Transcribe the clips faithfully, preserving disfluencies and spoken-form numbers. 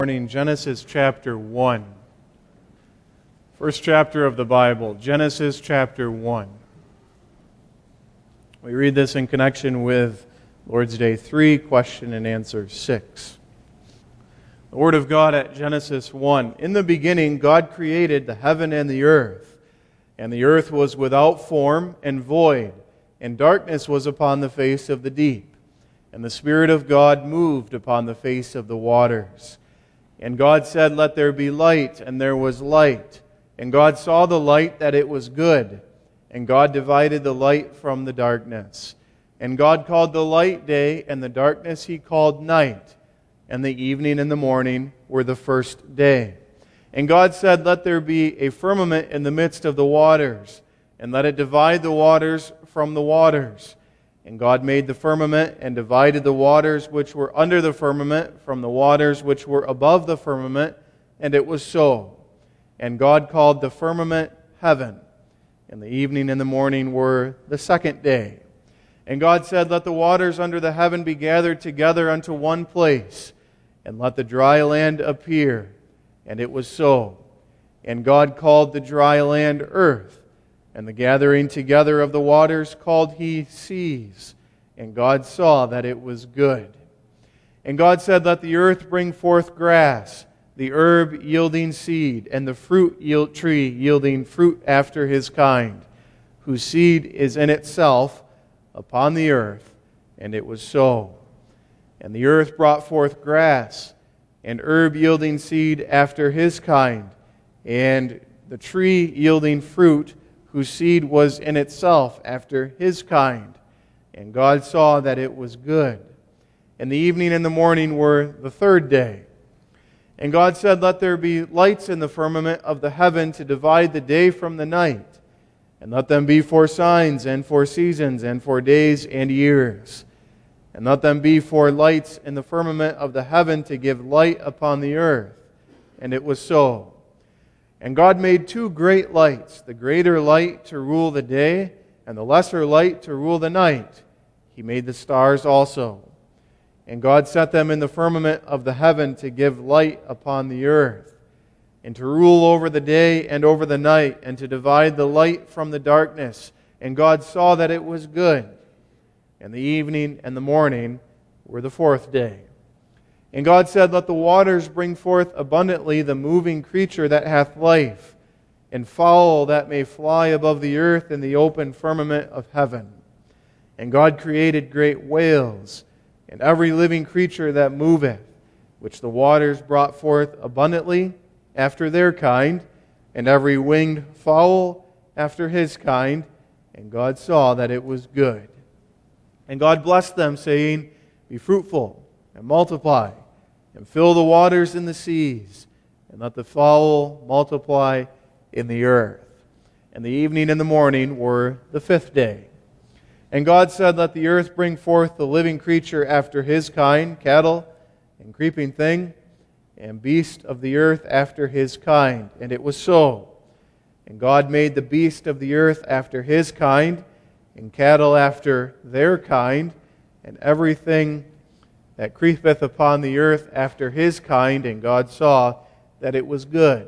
Morning, Genesis chapter one. First chapter of the Bible, Genesis chapter one. We read this in connection with Lord's Day three, question and answer six. The Word of God at Genesis one. In the beginning, God created the heaven and the earth. And the earth was without form and void, and darkness was upon the face of the deep. And the Spirit of God moved upon the face of the waters. And God said, "Let there be light," and there was light. And God saw the light, that it was good. And God divided the light from the darkness. And God called the light day, and the darkness He called night. And the evening and the morning were the first day. And God said, "Let there be a firmament in the midst of the waters, and let it divide the waters from the waters." And God made the firmament, and divided the waters which were under the firmament from the waters which were above the firmament, and it was so. And God called the firmament heaven. And the evening and the morning were the second day. And God said, "Let the waters under the heaven be gathered together unto one place, and let the dry land appear." And it was so. And God called the dry land earth. And the gathering together of the waters called He seas. And God saw that it was good. And God said, "Let the earth bring forth grass, the herb yielding seed, and the fruit yield tree yielding fruit after his kind, whose seed is in itself upon the earth." And it was so. And the earth brought forth grass, and herb yielding seed after his kind, and the tree yielding fruit, whose seed was in itself after his kind. And God saw that it was good. And the evening and the morning were the third day. And God said, "Let there be lights in the firmament of the heaven to divide the day from the night. And let them be for signs and for seasons and for days and years. And let them be for lights in the firmament of the heaven to give light upon the earth." And it was so. And God made two great lights, the greater light to rule the day, and the lesser light to rule the night. He made the stars also. And God set them in the firmament of the heaven to give light upon the earth, and to rule over the day and over the night, and to divide the light from the darkness. And God saw that it was good. And the evening and the morning were the fourth day. And God said, "Let the waters bring forth abundantly the moving creature that hath life, and fowl that may fly above the earth in the open firmament of heaven." And God created great whales, and every living creature that moveth, which the waters brought forth abundantly after their kind, and every winged fowl after his kind. And God saw that it was good. And God blessed them, saying, "Be fruitful, and multiply, and fill the waters in the seas, and let the fowl multiply in the earth." And the evening and the morning were the fifth day. And God said, "Let the earth bring forth the living creature after his kind, cattle, and creeping thing, and beast of the earth after his kind." And it was so. And God made the beast of the earth after his kind, and cattle after their kind, and everything that creepeth upon the earth after his kind. And God saw that it was good.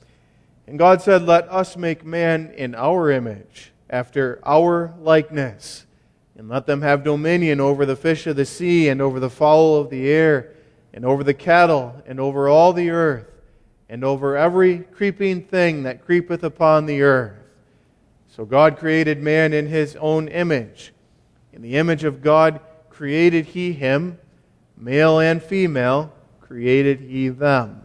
And God said, "Let us make man in our image, after our likeness, and let them have dominion over the fish of the sea, and over the fowl of the air, and over the cattle, and over all the earth, and over every creeping thing that creepeth upon the earth." So God created man in His own image. In the image of God created He him, male and female created He them.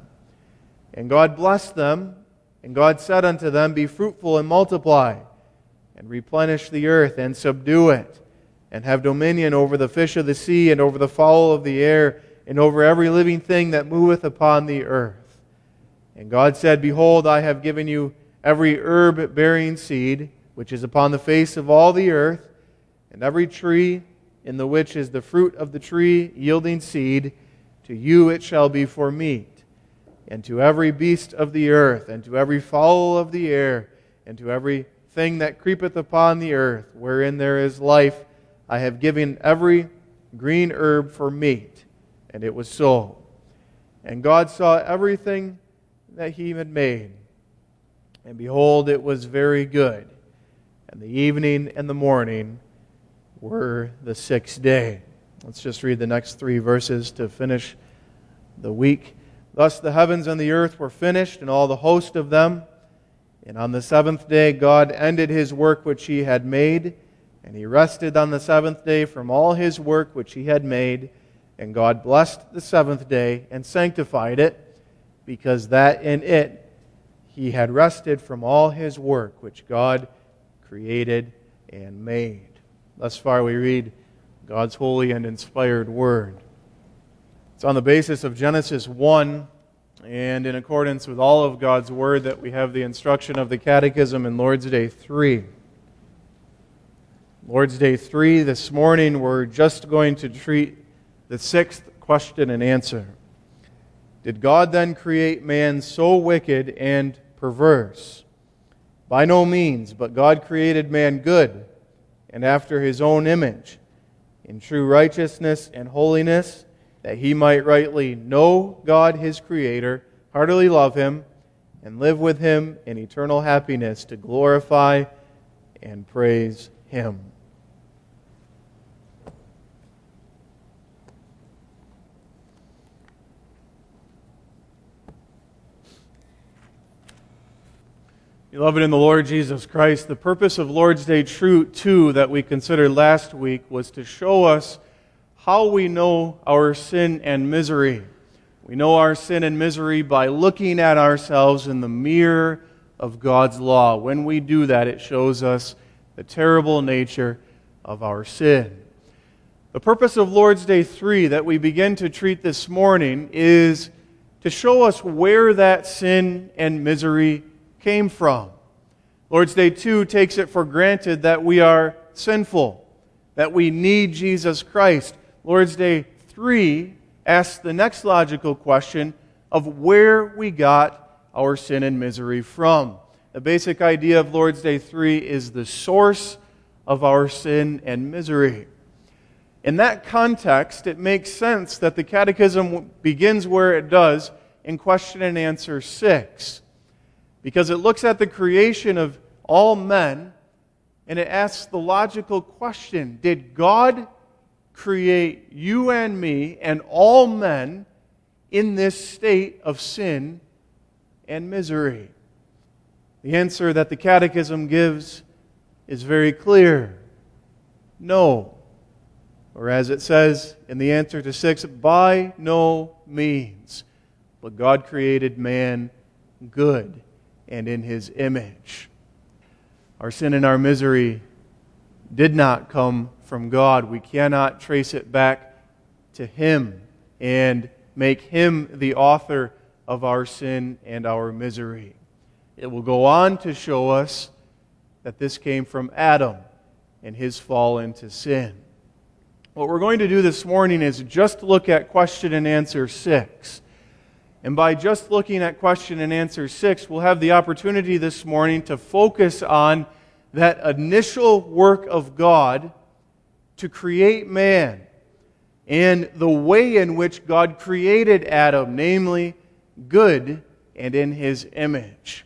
And God blessed them, and God said unto them, "Be fruitful and multiply, and replenish the earth, and subdue it, and have dominion over the fish of the sea, and over the fowl of the air, and over every living thing that moveth upon the earth." And God said, "Behold, I have given you every herb bearing seed, which is upon the face of all the earth, and every tree in the which is the fruit of the tree yielding seed, to you it shall be for meat. And to every beast of the earth, and to every fowl of the air, and to every thing that creepeth upon the earth, wherein there is life, I have given every green herb for meat." And it was so. And God saw everything that He had made. And behold, it was very good. And the evening and the morning were the sixth day. Let's just read the next three verses to finish the week. Thus the heavens and the earth were finished, and all the host of them. And on the seventh day God ended His work which He had made, and He rested on the seventh day from all His work which He had made. And God blessed the seventh day and sanctified it, because that in it He had rested from all His work which God created and made. Thus far we read God's holy and inspired Word. It's on the basis of Genesis one, and in accordance with all of God's Word, that we have the instruction of the Catechism in Lord's Day three. Lord's Day three, this morning we're just going to treat the sixth question and answer. Did God then create man so wicked and perverse? By no means, but God created man good, and after His own image, in true righteousness and holiness, that he might rightly know God His Creator, heartily love Him, and live with Him in eternal happiness to glorify and praise Him. Beloved in the Lord Jesus Christ, the purpose of Lord's Day two that we considered last week was to show us how we know our sin and misery. We know our sin and misery by looking at ourselves in the mirror of God's law. When we do that, it shows us the terrible nature of our sin. The purpose of Lord's Day three that we begin to treat this morning is to show us where that sin and misery came from. Lord's Day two takes it for granted that we are sinful, that we need Jesus Christ. Lord's Day three asks the next logical question of where we got our sin and misery from. The basic idea of Lord's Day three is the source of our sin and misery. In that context, it makes sense that the Catechism begins where it does in question and answer six. Because it looks at the creation of all men, and it asks the logical question, did God create you and me and all men in this state of sin and misery? The answer that the Catechism gives is very clear. No. Or as it says in the answer to six, by no means. But God created man good and in His image. Our sin and our misery did not come from God. We cannot trace it back to Him and make Him the author of our sin and our misery. It will go on to show us that this came from Adam and his fall into sin. What we're going to do this morning is just look at question and answer six. And by just looking at question and answer six, we'll have the opportunity this morning to focus on that initial work of God to create man and the way in which God created Adam, namely good and in His image.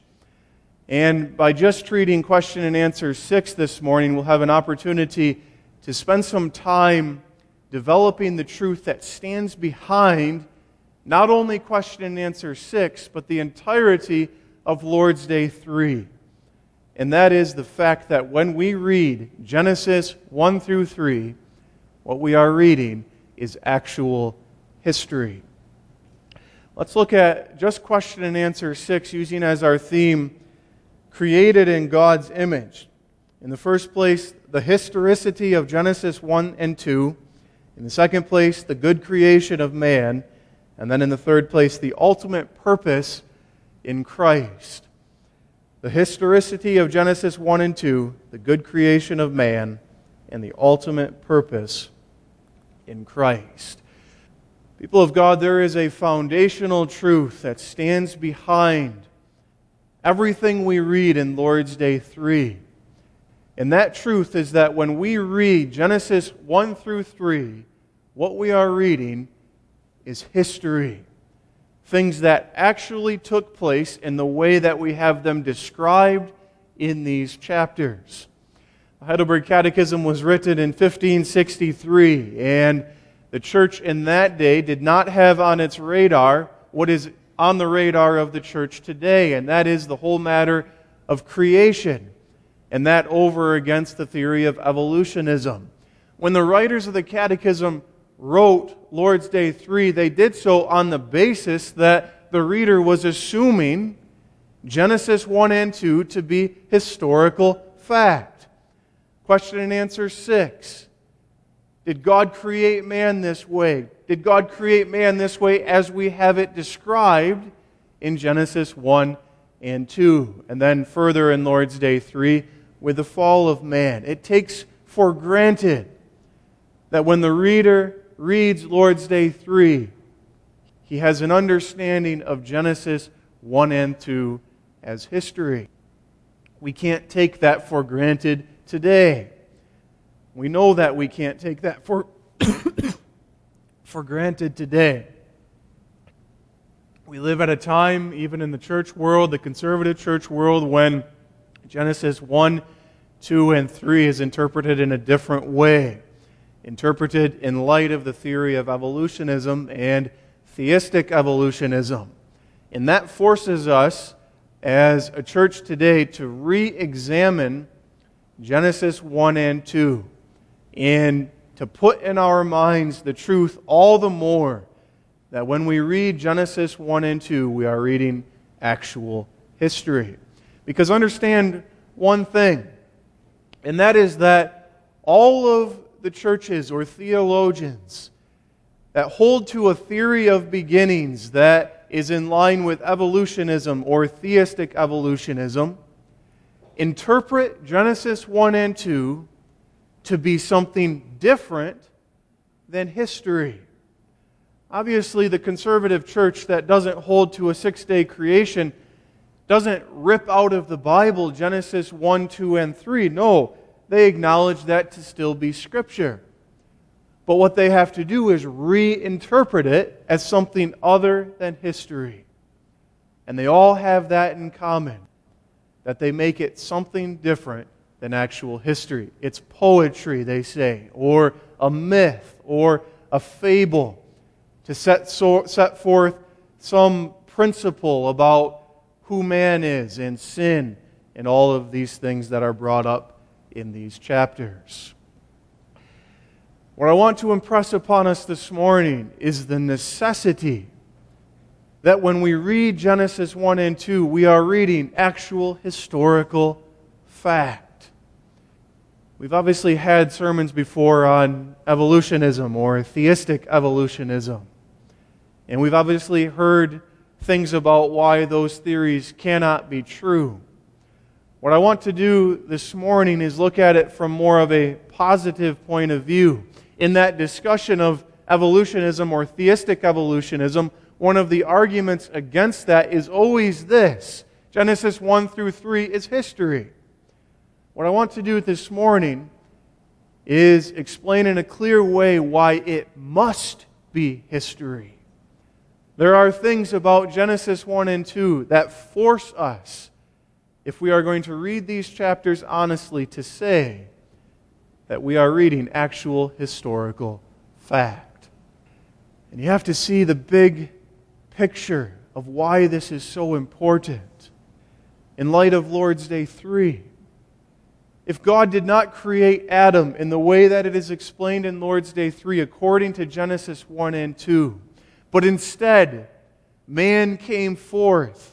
And by just treating question and answer six this morning, we'll have an opportunity to spend some time developing the truth that stands behind not only question and answer six, but the entirety of Lord's Day three. And that is the fact that when we read Genesis one through three, what we are reading is actual history. Let's look at just question and answer six, using as our theme, created in God's image. In the first place, the historicity of Genesis one and two. In the second place, the good creation of man. And then in the third place, the ultimate purpose in Christ. The historicity of Genesis one and two, the good creation of man, and the ultimate purpose in Christ. People of God, there is a foundational truth that stands behind everything we read in Lord's Day three. And that truth is that when we read Genesis one through three, what we are reading is history. things that actually took place in the way that we have them described in these chapters. The Heidelberg Catechism was written in fifteen sixty-three, and the church in that day did not have on its radar what is on the radar of the church today, and that is the whole matter of creation, and that over against the theory of evolutionism. When the writers of the Catechism wrote Lord's Day three, they did so on the basis that the reader was assuming Genesis one and two to be historical fact. Question and answer six. Did God create man this way? Did God create man this way as we have it described in Genesis one and two? And then further in Lord's Day three, with the fall of man. It takes for granted that when the reader reads Lord's Day three, he has an understanding of Genesis one and two as history. We can't take that for granted today. We know that we can't take that for, for granted today. We live at a time, even in the church world, the conservative church world, when Genesis one, two, and three is interpreted in a different way. Interpreted in light of the theory of evolutionism and theistic evolutionism. And that forces us as a church today to re-examine Genesis one and two and to put in our minds the truth all the more that when we read Genesis one and two, we are reading actual history. Because understand one thing, and that is that all of the churches or theologians that hold to a theory of beginnings that is in line with evolutionism or theistic evolutionism interpret Genesis one and two to be something different than history. Obviously, the conservative church that doesn't hold to a six-day creation doesn't rip out of the Bible Genesis one, two, and three. No, they acknowledge that to still be Scripture. But what they have to do is reinterpret it as something other than history. And they all have that in common, that they make it something different than actual history. It's poetry, they say, or a myth, or a fable, to set, so, set forth some principle about who man is and sin and all of these things that are brought up in these chapters. What I want to impress upon us this morning is the necessity that when we read Genesis one and two, we are reading actual historical fact. We've obviously had sermons before on evolutionism or theistic evolutionism. And we've obviously heard things about why those theories cannot be true. What I want to do this morning is look at it from more of a positive point of view. In that discussion of evolutionism or theistic evolutionism, one of the arguments against that is always this: Genesis one through three is history. What I want to do this morning is explain in a clear way why it must be history. There are things about Genesis one and two that force us, if we are going to read these chapters honestly, to say that we are reading actual historical fact. And you have to see the big picture of why this is so important in light of Lord's Day three. If God did not create Adam in the way that it is explained in Lord's Day three according to Genesis one and two, but instead man came forth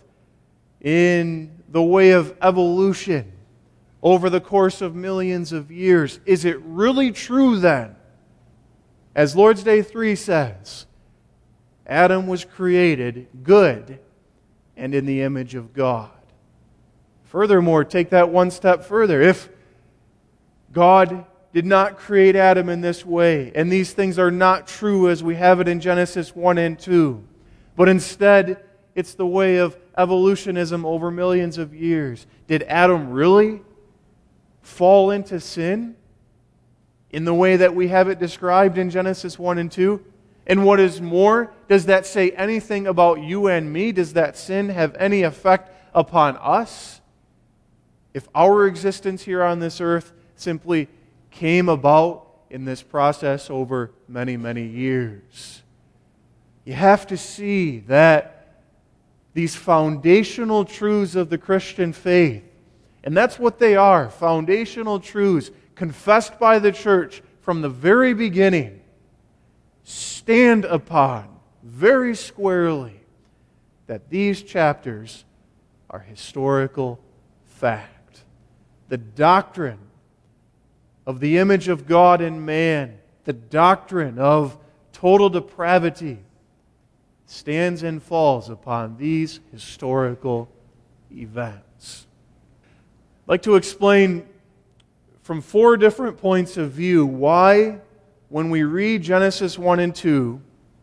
in the way of evolution over the course of millions of years, is it really true then, as Lord's Day three says, Adam was created good and in the image of God? Furthermore, take that one step further. If God did not create Adam in this way, and these things are not true as we have it in Genesis one and two, but instead it's the way of evolutionism over millions of years, did Adam really fall into sin in the way that we have it described in Genesis one and two? And what is more, does that say anything about you and me? Does that sin have any effect upon us? If our existence here on this earth simply came about in this process over many, many years. You have to see that these foundational truths of the Christian faith, and that's what they are, foundational truths confessed by the church from the very beginning, stand upon very squarely that these chapters are historical fact. The doctrine of the image of God in man, the doctrine of total depravity, stands and falls upon these historical events. I'd like to explain from four different points of view why, when we read Genesis one and two,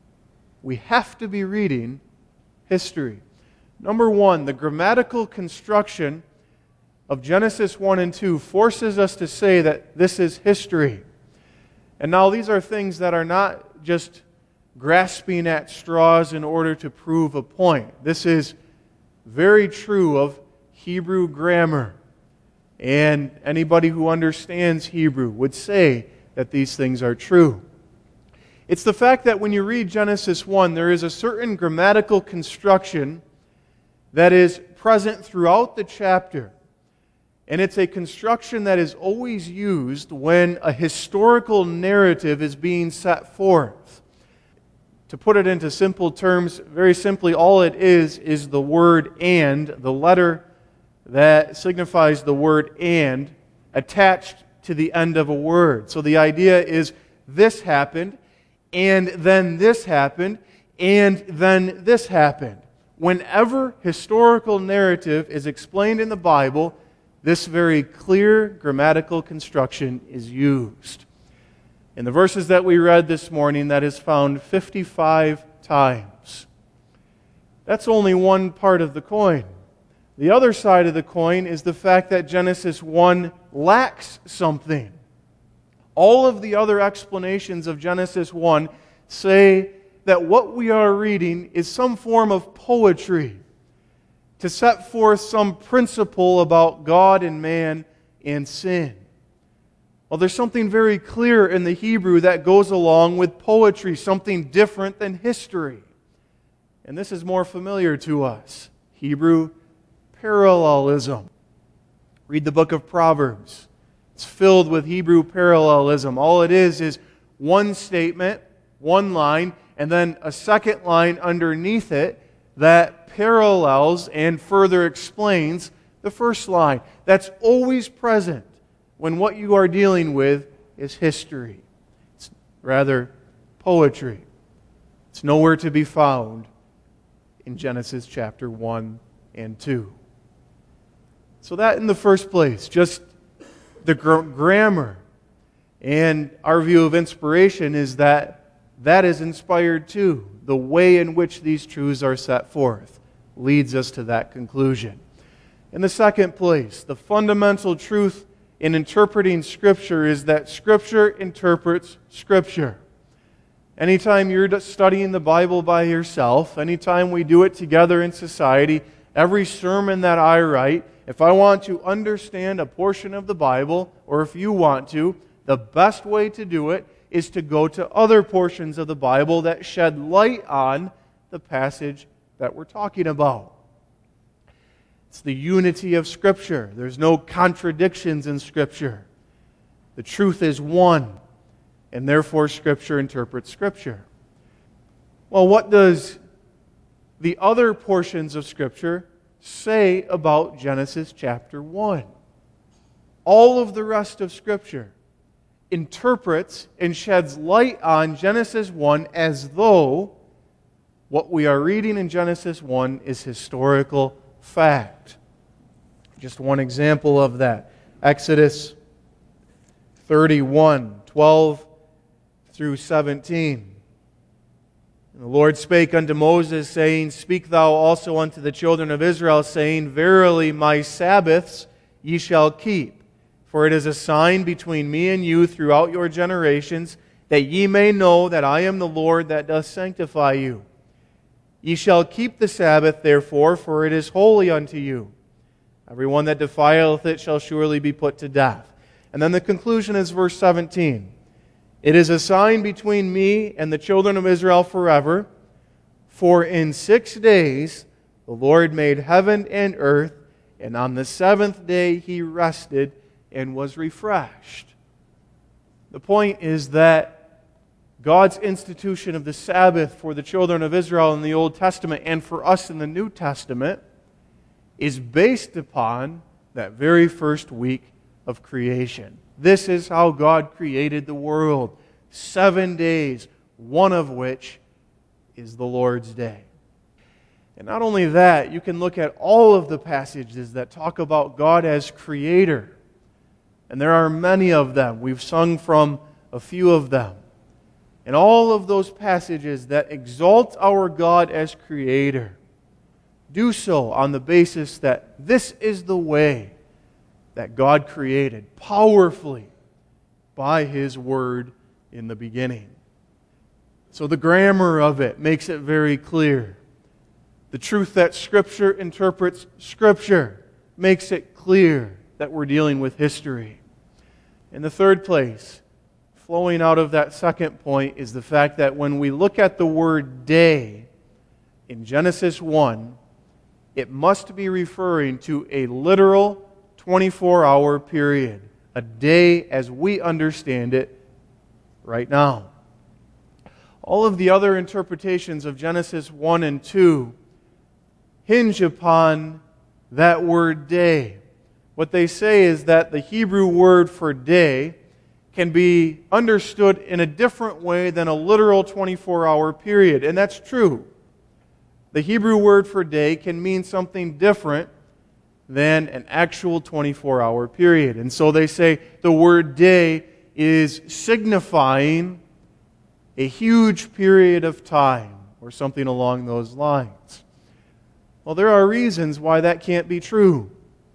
we have to be reading history. Number one, the grammatical construction of Genesis one and two forces us to say that this is history. And now these are things that are not just grasping at straws in order to prove a point. This is very true of Hebrew grammar. And anybody who understands Hebrew would say that these things are true. It's the fact that when you read Genesis one, there is a certain grammatical construction that is present throughout the chapter. And it's a construction that is always used when a historical narrative is being set forth. To put it into simple terms, very simply, all it is is the word "and," the letter that signifies the word "and," attached to the end of a word. So the idea is this happened, and then this happened, and then this happened. Whenever historical narrative is explained in the Bible, this very clear grammatical construction is used. In the verses that we read this morning, that is found fifty-five times. That's only one part of the coin. The other side of the coin is the fact that Genesis one lacks something. All of the other explanations of Genesis one say that what we are reading is some form of poetry to set forth some principle about God and man and sin. Well, there's something very clear in the Hebrew that goes along with poetry, something different than history. And this is more familiar to us. Hebrew parallelism. Read the book of Proverbs. It's filled with Hebrew parallelism. All it is is one statement, one line, and then a second line underneath it that parallels and further explains the first line. That's always present when what you are dealing with is history. It's rather poetry. It's nowhere to be found in Genesis chapter one and two. So that in the first place, just the gr- grammar and our view of inspiration is that that is inspired too. The way in which these truths are set forth leads us to that conclusion. In the second place, the fundamental truth in interpreting Scripture is that Scripture interprets Scripture. Anytime you're studying the Bible by yourself, anytime we do it together in society, every sermon that I write, if I want to understand a portion of the Bible, or if you want to, the best way to do it is to go to other portions of the Bible that shed light on the passage that we're talking about. It's the unity of Scripture. There's no contradictions in Scripture. The truth is one, and therefore Scripture interprets Scripture. Well, what does the other portions of Scripture say about Genesis chapter one? All of the rest of Scripture interprets and sheds light on Genesis one as though what we are reading in Genesis one is historical fact. Just one example of that. Exodus thirty-one, twelve through seventeen. And the Lord spake unto Moses, saying, Speak thou also unto the children of Israel, saying, Verily my Sabbaths ye shall keep, for it is a sign between me and you throughout your generations, that ye may know that I am the Lord that doth sanctify you. Ye shall keep the Sabbath, therefore, for it is holy unto you. Every one that defileth it shall surely be put to death. And then the conclusion is verse seventeen. It is a sign between me and the children of Israel forever, for in six days the Lord made heaven and earth, and on the seventh day He rested and was refreshed. The point is that God's institution of the Sabbath for the children of Israel in the Old Testament and for us in the New Testament is based upon that very first week of creation. This is how God created the world. Seven days, one of which is the Lord's Day. And not only that, you can look at all of the passages that talk about God as creator. And there are many of them. We've sung from a few of them. And all of those passages that exalt our God as creator do so on the basis that this is the way that God created powerfully by His Word in the beginning. So the grammar of it makes it very clear. The truth that Scripture interprets Scripture makes it clear that we're dealing with history. In the third place, flowing out of that second point, is the fact that when we look at the word day in Genesis one, it must be referring to a literal twenty-four hour period, a day as we understand it right now. All of the other interpretations of Genesis one and two hinge upon that word day. What they say is that the Hebrew word for day can be understood in a different way than a literal twenty-four hour period. And that's true. The Hebrew word for day can mean something different than an actual twenty-four hour period. And so they say the word day is signifying a huge period of time or something along those lines. Well, there are reasons why that can't be true.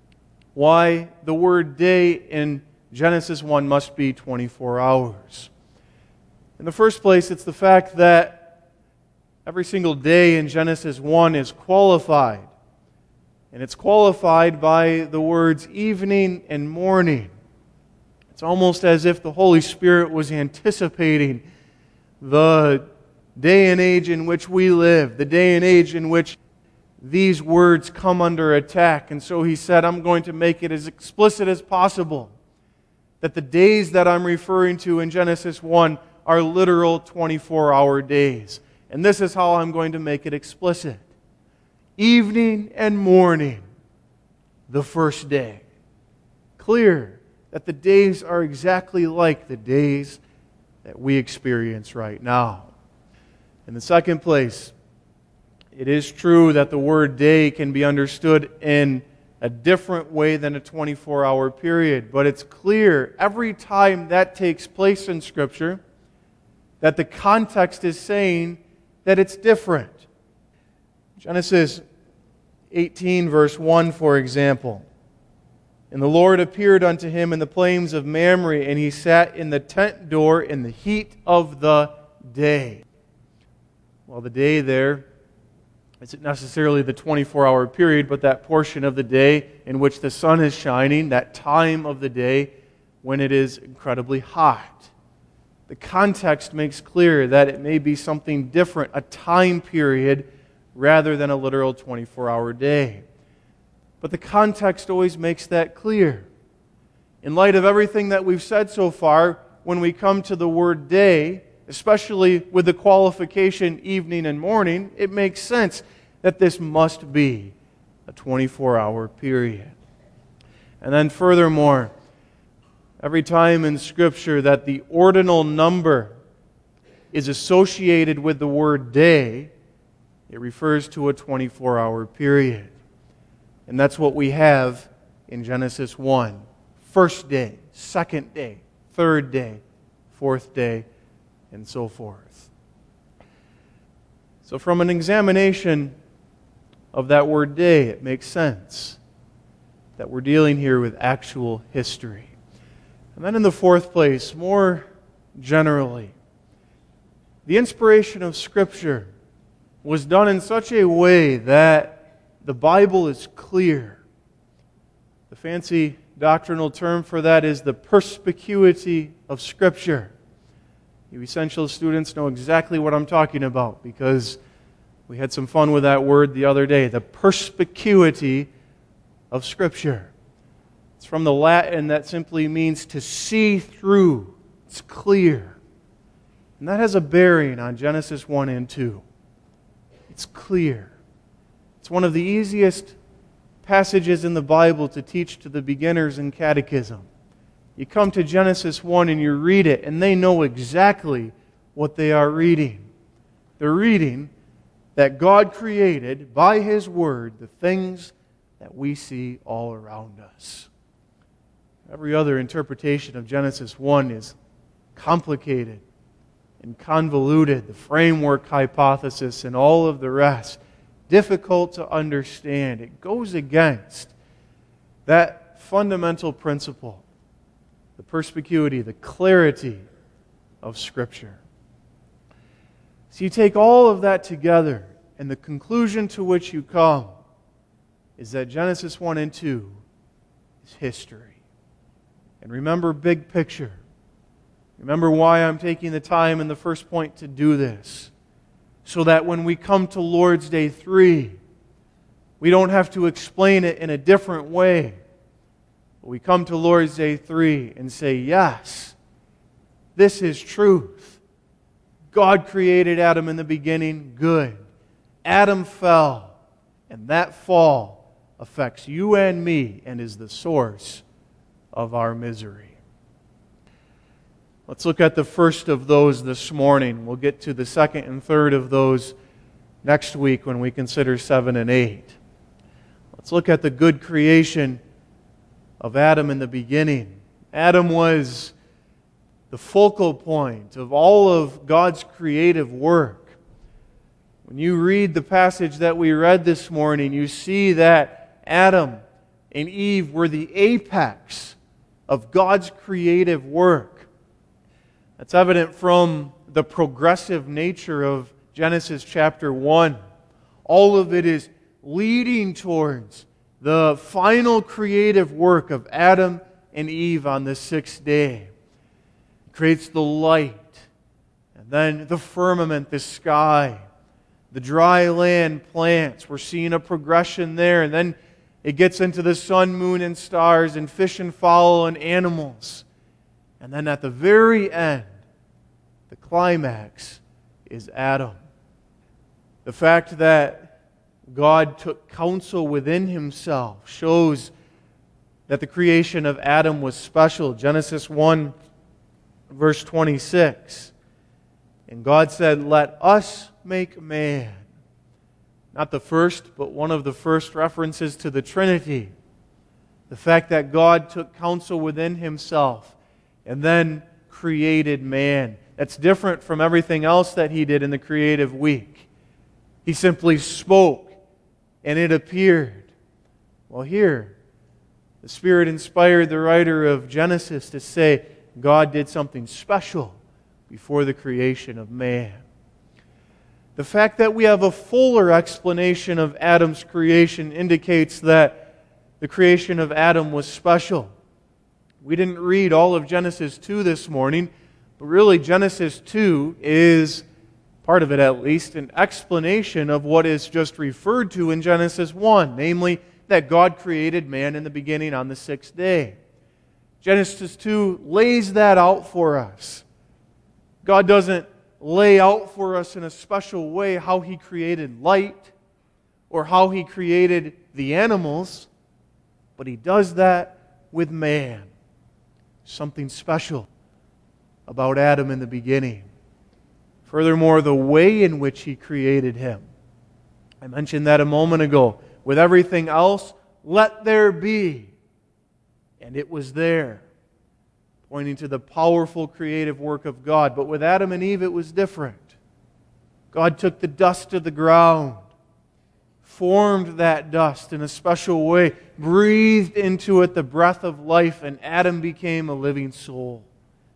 Why the word day in Genesis one must be twenty-four hours. In the first place, it's the fact that every single day in Genesis one is qualified. And it's qualified by the words evening and morning. It's almost as if the Holy Spirit was anticipating the day and age in which we live, the day and age in which these words come under attack. And so He said, I'm going to make it as explicit as possible that the days that I'm referring to in Genesis one are literal twenty-four hour days. And this is how I'm going to make it explicit. Evening and morning, the first day. Clear that the days are exactly like the days that we experience right now. In the second place, it is true that the word day can be understood in a different way than a twenty-four hour period, but it's clear every time that takes place in Scripture that the context is saying that it's different. Genesis eighteen, verse one, for example. And the Lord appeared unto him in the plains of Mamre, and he sat in the tent door in the heat of the day. Well, the day there isn't necessarily the twenty-four hour period, but that portion of the day in which the sun is shining, that time of the day when it is incredibly hot. The context makes clear that it may be something different, a time period, rather than a literal twenty-four hour day. But the context always makes that clear. In light of everything that we've said so far, when we come to the word day, especially with the qualification evening and morning, it makes sense that this must be a twenty-four hour period. And then furthermore, every time in Scripture that the ordinal number is associated with the word day, it refers to a twenty-four hour period. And that's what we have in Genesis one. First day, second day, third day, fourth day, and so forth. So from an examination of that word day, it makes sense that we're dealing here with actual history. And then in the fourth place, more generally, the inspiration of Scripture was done in such a way that the Bible is clear. The fancy doctrinal term for that is the perspicuity of Scripture. You essential students know exactly what I'm talking about because we had some fun with that word the other day. The perspicuity of Scripture. It's from the Latin that simply means to see through. It's clear. And that has a bearing on Genesis one and two. It's clear. It's one of the easiest passages in the Bible to teach to the beginners in catechism. You come to Genesis one and you read it, and they know exactly what they are reading. They're reading that God created by His Word the things that we see all around us. Every other interpretation of Genesis one is complicated and convoluted. The framework hypothesis and all of the rest, difficult to understand. It goes against that fundamental principle, the perspicuity, the clarity of Scripture. So you take all of that together, and the conclusion to which you come is that Genesis one and two is history. And remember, big picture. Remember why I'm taking the time in the first point to do this. So that when we come to Lord's Day three, we don't have to explain it in a different way. But we come to Lord's Day three and say, yes, this is truth. God created Adam in the beginning, good. Adam fell, and that fall affects you and me and is the source of our misery. Let's look at the first of those this morning. We'll get to the second and third of those next week when we consider seven and eight. Let's look at the good creation of Adam in the beginning. Adam was the focal point of all of God's creative work. When you read the passage that we read this morning, you see that Adam and Eve were the apex of God's creative work. That's evident from the progressive nature of Genesis chapter one. All of it is leading towards the final creative work of Adam and Eve on the sixth day. It creates the light, and then the firmament, the sky, the dry land plants. We're seeing a progression there, and then it gets into the sun, moon, and stars, and fish and fowl and animals. And then at the very end, the climax is Adam. The fact that God took counsel within Himself shows that the creation of Adam was special. Genesis one, verse twenty-six. And God said, "Let us make man." Not the first, but one of the first references to the Trinity. The fact that God took counsel within Himself and then created man. That's different from everything else that He did in the creative week. He simply spoke and it appeared. Well, here, the Spirit inspired the writer of Genesis to say God did something special before the creation of man. The fact that we have a fuller explanation of Adam's creation indicates that the creation of Adam was special. We didn't read all of Genesis two this morning, but really Genesis two is, part of it at least, an explanation of what is just referred to in Genesis one, namely that God created man in the beginning on the sixth day. Genesis two lays that out for us. God doesn't lay out for us in a special way how He created light or how He created the animals, but He does that with man. Something special about Adam in the beginning. Furthermore, the way in which He created him. I mentioned that a moment ago. With everything else, let there be. And it was there, pointing to the powerful creative work of God. But with Adam and Eve, it was different. God took the dust of the ground, formed that dust in a special way, breathed into it the breath of life, and Adam became a living soul.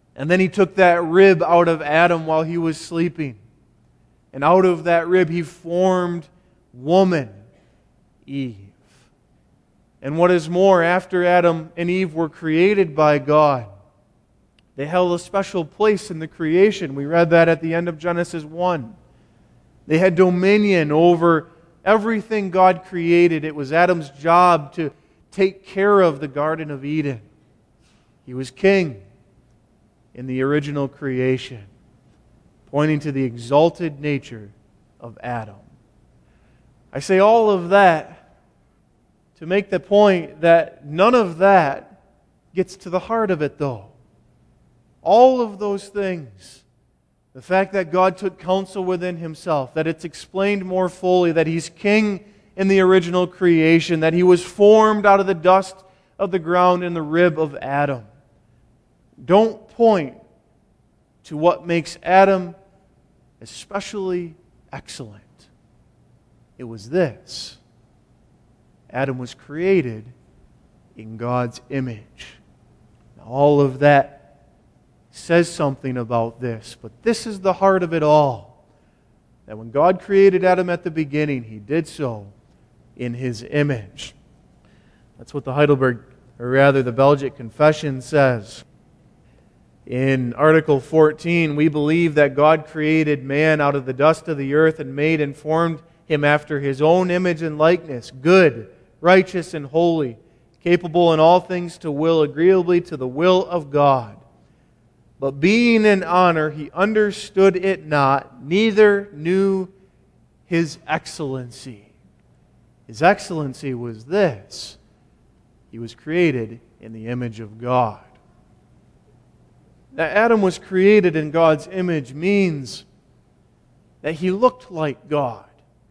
And then He took that rib out of Adam while he was sleeping. And out of that rib He formed woman, Eve. And what is more, after Adam and Eve were created by God, they held a special place in the creation. We read that at the end of Genesis one. They had dominion over everything God created. It was Adam's job to take care of the Garden of Eden. He was king in the original creation, pointing to the exalted nature of Adam. I say all of that to make the point that none of that gets to the heart of it, though. All of those things, the fact that God took counsel within Himself, that it's explained more fully, that He's king in the original creation, that He was formed out of the dust of the ground in the rib of Adam, don't point to what makes Adam especially excellent. It was this: Adam was created in God's image. Now, all of that says something about this, but this is the heart of it all. That when God created Adam at the beginning, He did so in His image. That's what the Heidelberg, or rather the Belgic Confession says. In Article fourteen, we believe that God created man out of the dust of the earth and made and formed him after His own image and likeness, good, righteous, and holy, capable in all things to will agreeably to the will of God. But being in honor, He understood it not, neither knew His excellency. His excellency was this: He was created in the image of God. That Adam was created in God's image means that he looked like God.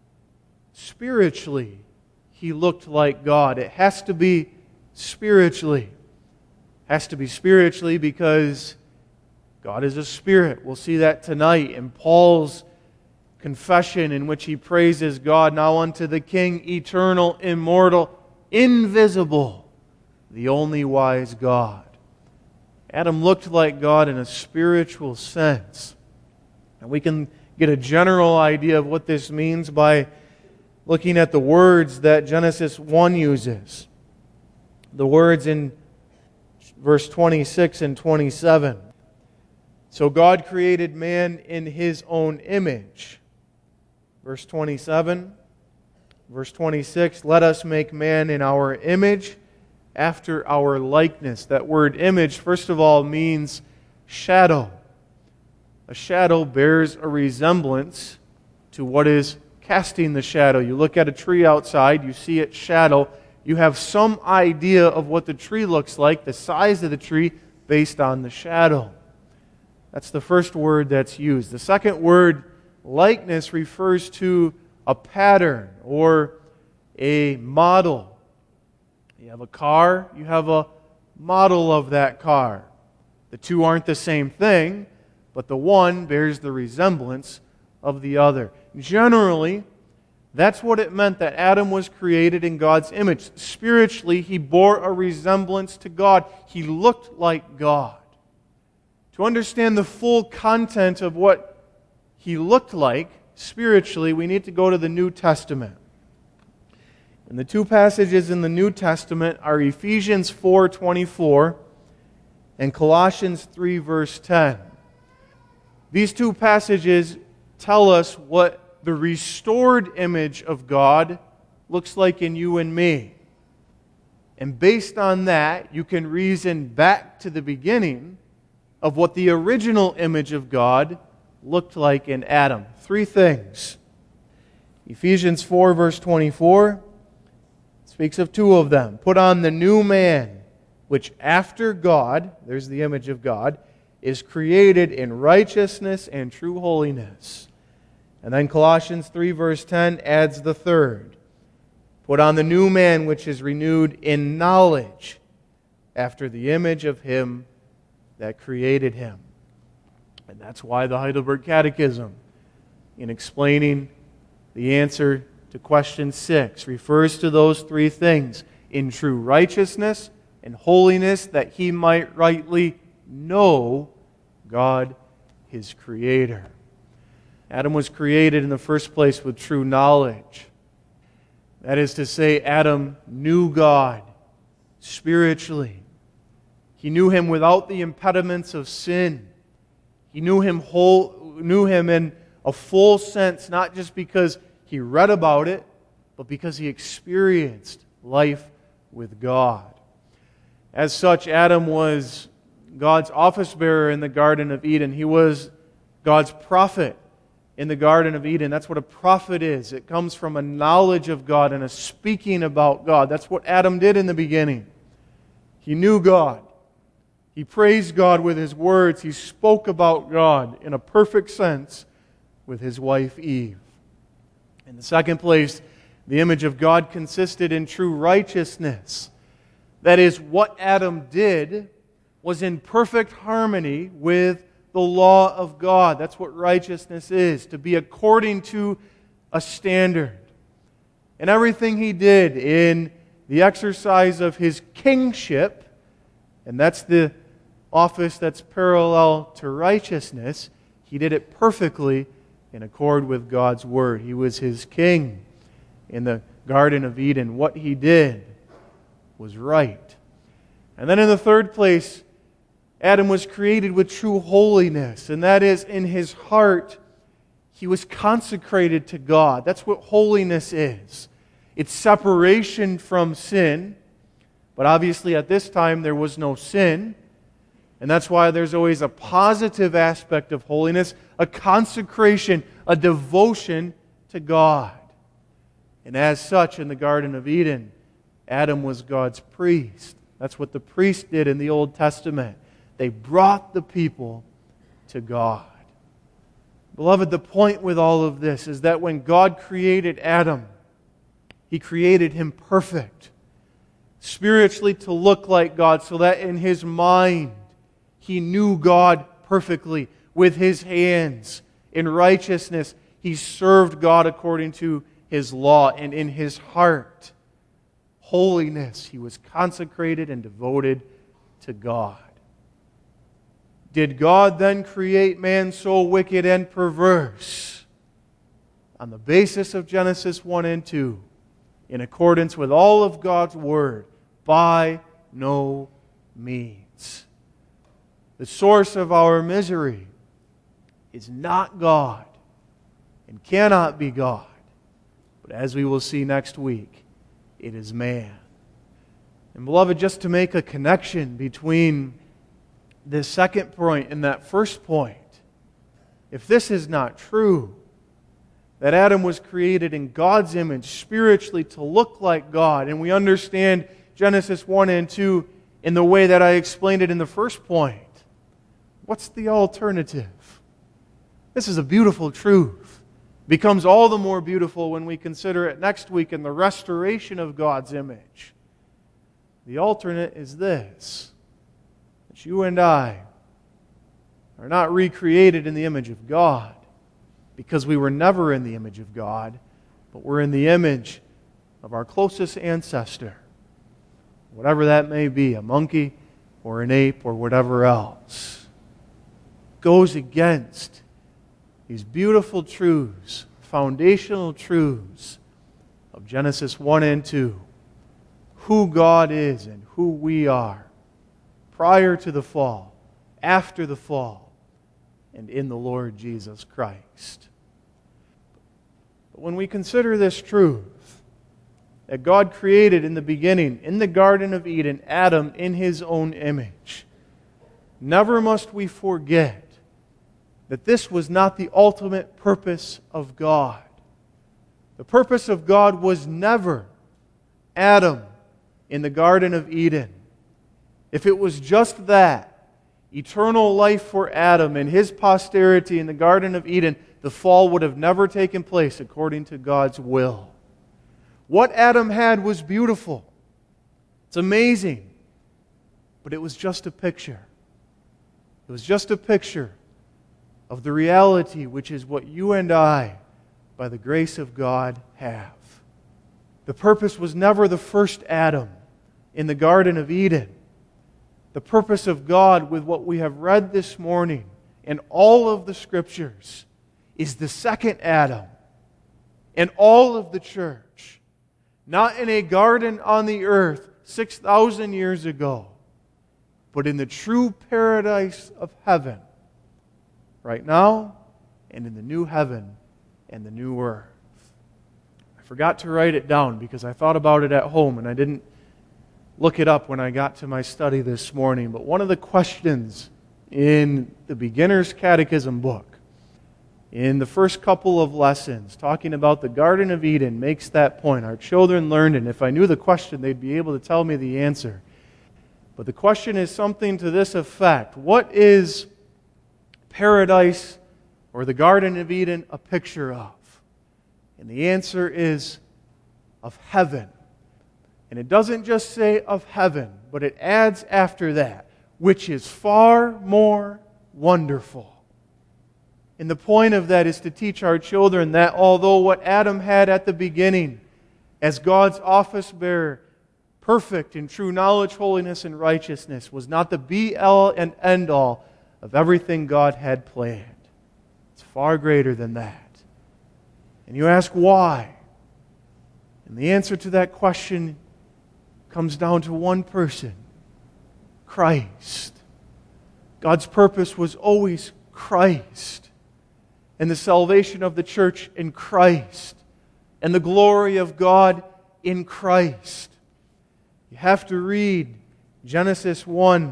Spiritually, he looked like God. It has to be spiritually. It has to be spiritually because God is a spirit. We'll see that tonight in Paul's confession in which he praises God, now unto the King, eternal, immortal, invisible, the only wise God. Adam looked like God in a spiritual sense. And we can get a general idea of what this means by looking at the words that Genesis one uses. The words in verse twenty-six and twenty-seven. So God created man in His own image. Verse twenty-seven. Verse twenty-six, let us make man in our image, after our likeness. That word image, first of all, means shadow. A shadow bears a resemblance to what is casting the shadow. You look at a tree outside, you see its shadow. You have some idea of what the tree looks like, the size of the tree, based on the shadow. That's the first word that's used. The second word, likeness, refers to a pattern or a model. You have a car, you have a model of that car. The two aren't the same thing, but the one bears the resemblance of the other. Generally, that's what it meant that Adam was created in God's image. Spiritually, he bore a resemblance to God. He looked like God. To understand the full content of what he looked like spiritually, we need to go to the New Testament. And the two passages in the New Testament are Ephesians four twenty-four and Colossians three verse ten. These two passages tell us what the restored image of God looks like in you and me. And based on that, you can reason back to the beginning of what the original image of God looked like in Adam. Three things. Ephesians four verse twenty-four speaks of two of them. Put on the new man, which after God, there's the image of God, is created in righteousness and true holiness. And then Colossians three verse ten adds the third. Put on the new man, which is renewed in knowledge after the image of Him that created him. And that's why the Heidelberg Catechism, in explaining the answer to question six, refers to those three things: in true righteousness and holiness, that he might rightly know God, his Creator. Adam was created in the first place with true knowledge. That is to say, Adam knew God spiritually. He knew Him without the impediments of sin. He knew Him whole, knew Him in a full sense, not just because he read about it, but because he experienced life with God. As such, Adam was God's office bearer in the Garden of Eden. He was God's prophet in the Garden of Eden. That's what a prophet is. It comes from a knowledge of God and a speaking about God. That's what Adam did in the beginning. He knew God. He praised God with his words. He spoke about God in a perfect sense with his wife Eve. In the second place, the image of God consisted in true righteousness. That is, what Adam did was in perfect harmony with the law of God. That's what righteousness is, to be according to a standard. And everything he did in the exercise of his kingship, and that's the office that's parallel to righteousness, he did it perfectly in accord with God's Word. He was his king in the Garden of Eden. What he did was right. And then in the third place, Adam was created with true holiness, and that is, in his heart, he was consecrated to God. That's what holiness is. It's separation from sin, but obviously at this time there was no sin, and that's why there's always a positive aspect of holiness, a consecration, a devotion to God. And as such, in the Garden of Eden, Adam was God's priest. That's what the priest did in the Old Testament. They brought the people to God. Beloved, the point with all of this is that when God created Adam, He created him perfect, spiritually to look like God, so that in his mind, he knew God perfectly with his hands. In righteousness, he served God according to His law, and in his heart, holiness, he was consecrated and devoted to God. Did God then create man so wicked and perverse? On the basis of Genesis one and two, in accordance with all of God's Word, by no means. The source of our misery is not God and cannot be God. But as we will see next week, it is man. And beloved, just to make a connection between this second point and that first point, if this is not true, that Adam was created in God's image spiritually to look like God, and we understand Genesis one and two in the way that I explained it in the first point, what's the alternative? This is a beautiful truth. It becomes all the more beautiful when we consider it next week in the restoration of God's image. The alternate is this: that you and I are not recreated in the image of God, because we were never in the image of God, but we're in the image of our closest ancestor, whatever that may be, a monkey or an ape or whatever else. Goes against these beautiful truths, foundational truths of Genesis one and two, who God is and who we are, prior to the fall, after the fall, and in the Lord Jesus Christ. But when we consider this truth, that God created in the beginning, in the Garden of Eden, Adam in His own image, never must we forget that this was not the ultimate purpose of God. The purpose of God was never Adam in the Garden of Eden. If it was just that, eternal life for Adam and his posterity in the Garden of Eden, the fall would have never taken place according to God's will. What Adam had was beautiful. It's amazing. But it was just a picture. It was just a picture of the reality which is what you and I, by the grace of God, have. The purpose was never the first Adam in the Garden of Eden. The purpose of God, with what we have read this morning, in all of the Scriptures is the second Adam and all of the church, not in a garden on the earth six thousand years ago, but in the true paradise of heaven, right now, and in the new heaven and the new earth. I forgot to write it down because I thought about it at home and I didn't look it up when I got to my study this morning. But one of the questions in the Beginner's Catechism book, in the first couple of lessons, talking about the Garden of Eden, makes that point. Our children learned, and if I knew the question, they'd be able to tell me the answer. But the question is something to this effect: what is paradise or the Garden of Eden a picture of? And the answer is of heaven. And it doesn't just say of heaven, but it adds after that, which is far more wonderful. And the point of that is to teach our children that although what Adam had at the beginning, as God's office bearer, perfect in true knowledge, holiness, and righteousness, was not the be-all and end-all of everything God had planned. It's far greater than that. And you ask why? And the answer to that question comes down to one person: Christ. God's purpose was always Christ, and the salvation of the church in Christ, and the glory of God in Christ. You have to read Genesis one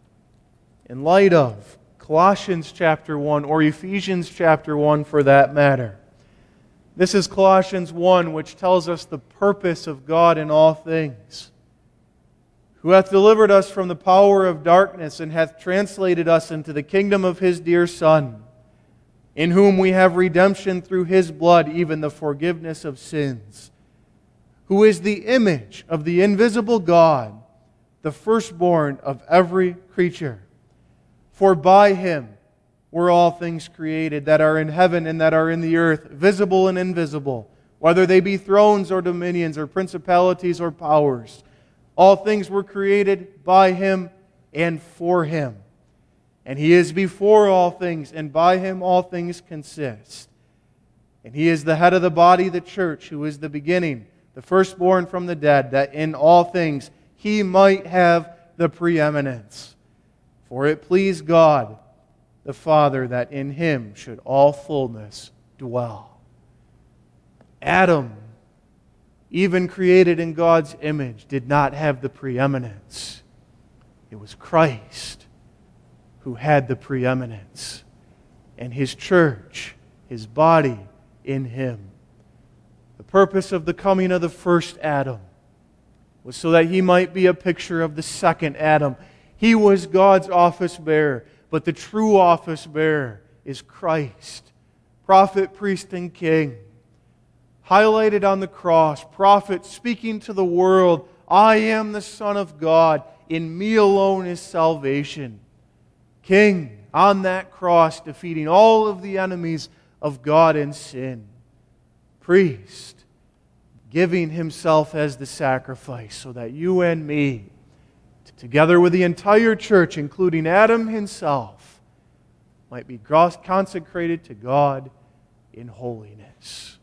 in light of Colossians chapter one, or Ephesians chapter one for that matter. This is Colossians one, which tells us the purpose of God in all things, who hath delivered us from the power of darkness, and hath translated us into the kingdom of His dear Son, in whom we have redemption through His blood, even the forgiveness of sins, who is the image of the invisible God, the firstborn of every creature. For by Him were all things created, that are in heaven and that are in the earth, visible and invisible, whether they be thrones or dominions or principalities or powers. All things were created by Him and for Him. And He is before all things, and by Him all things consist. And He is the head of the body, the church, who is the beginning, the firstborn from the dead, that in all things He might have the preeminence. For it pleased God, the Father, that in Him should all fullness dwell. Adam, even created in God's image, did not have the preeminence. It was Christ who had the preeminence, and His church, His body, in Him. The purpose of the coming of the first Adam was so that He might be a picture of the second Adam. He was God's office bearer, but the true office bearer is Christ, prophet, priest, and king. Highlighted on the cross, prophet speaking to the world, I am the Son of God, in me alone is salvation. King on that cross, defeating all of the enemies of God and sin. Priest, giving Himself as the sacrifice so that you and me, together with the entire church, including Adam himself, might be consecrated to God in holiness.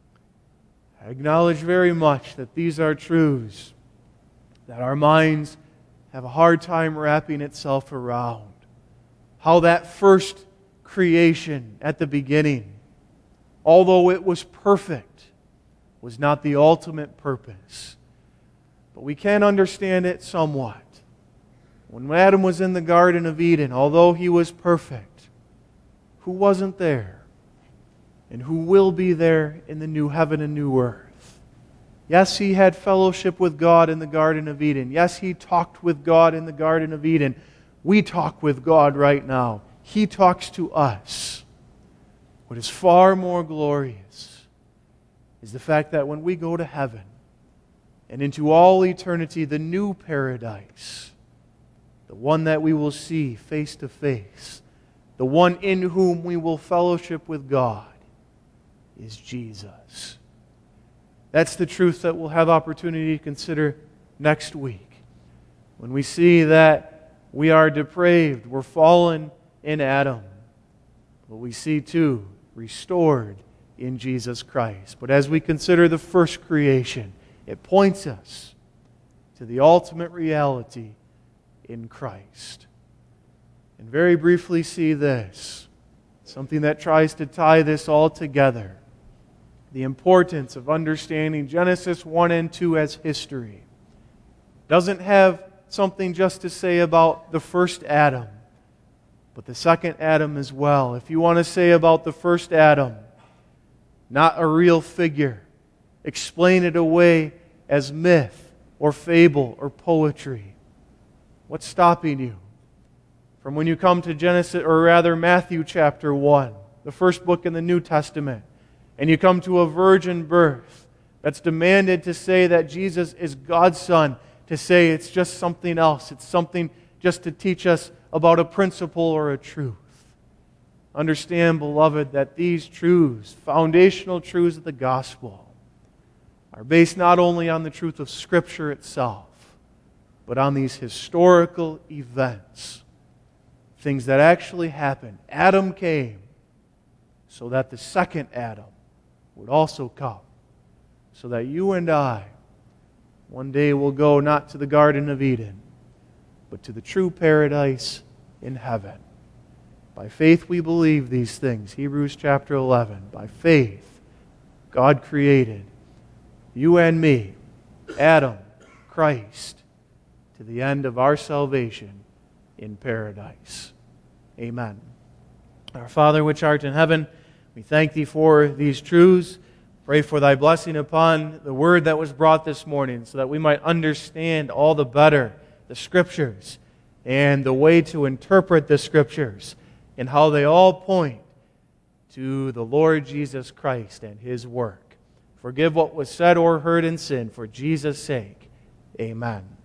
I acknowledge very much that these are truths that our minds have a hard time wrapping itself around. How that first creation at the beginning, although it was perfect, was not the ultimate purpose. But we can understand it somewhat. When Adam was in the Garden of Eden, although he was perfect, who wasn't there? And who will be there in the new heaven and new earth? Yes, he had fellowship with God in the Garden of Eden. Yes, he talked with God in the Garden of Eden. We talk with God right now. He talks to us. What is far more glorious is the fact that when we go to heaven and into all eternity, the new paradise, the one that we will see face to face, the one in whom we will fellowship with God, is Jesus. That's the truth that we'll have opportunity to consider next week, when we see that we are depraved, we're fallen in Adam, but we see too, restored in Jesus Christ. But as we consider the first creation, it points us to the ultimate reality in Christ. And very briefly see this, something that tries to tie this all together. The importance of understanding Genesis one and two as history. Doesn't have something just to say about the first Adam, but the second Adam as well. If you want to say about the first Adam, not a real figure, explain it away as myth or fable or poetry. What's stopping you from when you come to Genesis, or rather Matthew chapter one, the first book in the New Testament, and you come to a virgin birth that's demanded to say that Jesus is God's Son, to say it's just something else. It's something just to teach us about a principle or a truth. Understand, beloved, that these truths, foundational truths of the gospel, are based not only on the truth of Scripture itself, but on these historical events. Things that actually happened. Adam came so that the second Adam would also come, so that you and I one day will go not to the Garden of Eden, but to the true paradise in heaven. By faith we believe these things. Hebrews chapter eleven. By faith, God created you and me, Adam, Christ, to the end of our salvation in paradise. Amen. Our Father which art in heaven, we thank Thee for these truths. Pray for Thy blessing upon the word that was brought this morning, so that we might understand all the better the Scriptures and the way to interpret the Scriptures and how they all point to the Lord Jesus Christ and His work. Forgive what was said or heard in sin for Jesus' sake. Amen.